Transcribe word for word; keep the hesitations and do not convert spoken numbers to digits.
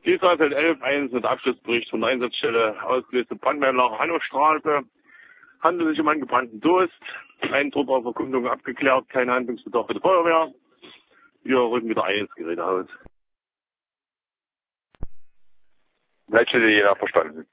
Zielfeld elf eins mit Abschlussbericht von der Einsatzstelle ausgelöste Brandmelder Hannostraße. Handelt sich um einen gebrannten Durst. Eindruck auf Erkundung abgeklärt, kein Handlungsbedarf für die Feuerwehr. Wir rücken wieder ein ins Gerätehaus. Leitstelle jeder verstanden.